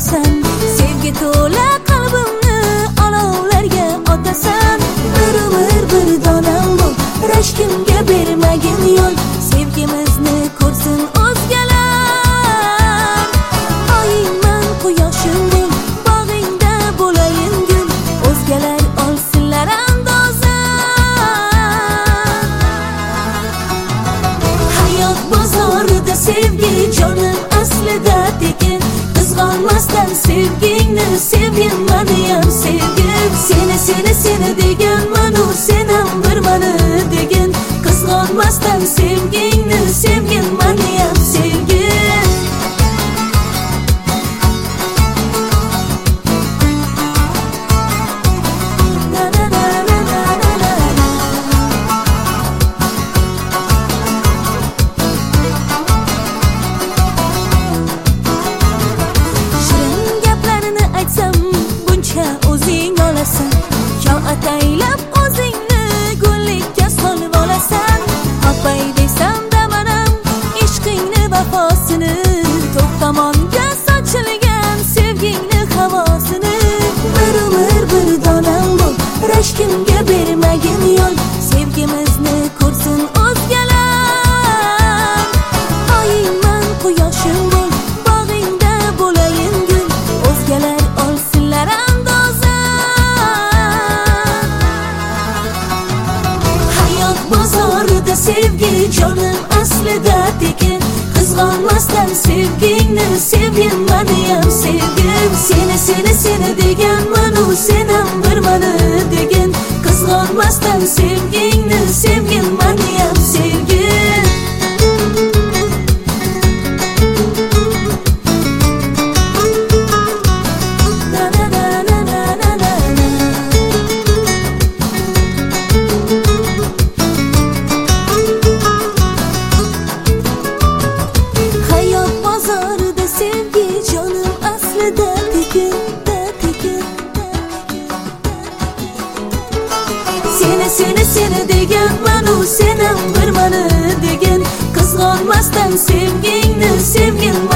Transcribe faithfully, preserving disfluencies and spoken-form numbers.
yonasan, sevgi to'la qalbimni olovlarga otasan. Bir umr bir donam bo'l, rashkimga bermagin yo'l, sevgimizni ko'rsin o'zgalar. Oyingman, quyoshim bo'l, bog'ingda bo'layin gul, o'zgalar olsinlar andoza. Hayot bozorida sevgi jonim aslida tekin, qizg'onmasdan sevgingni sevgin meniyam sevgim. Seni seni seni deganman, u senam bir mani degin, qizg'onmasdan sevgingni sevgin meniyam sevgim. Yo ataylab o'zingni gullikka solib olasan, opay desam damanam ishqingni vafosini, to'xtamonga sochilgan sevgingni havosini. Bir umr bir donam bo'l, rashkimga bermagin yo'l, sevgimizni ko'rsin o'zgalar. Oyingman, quyoshim bo'l, bog'ingda bo'layin gul, o'zgalar olsinlar andoza. Bozorida sevgi jonim aslida tekin, qizg'onmasdan sevgingni sevgin meniyam sevgim. Seni seni seni deganman, u senam bir mani degin, qizg'onmasdan sevgingni sevgin meniyam sevgim. Seni seni seni deganman, u senam bir mani degin, qizg'onmasdan sevgingni sevgin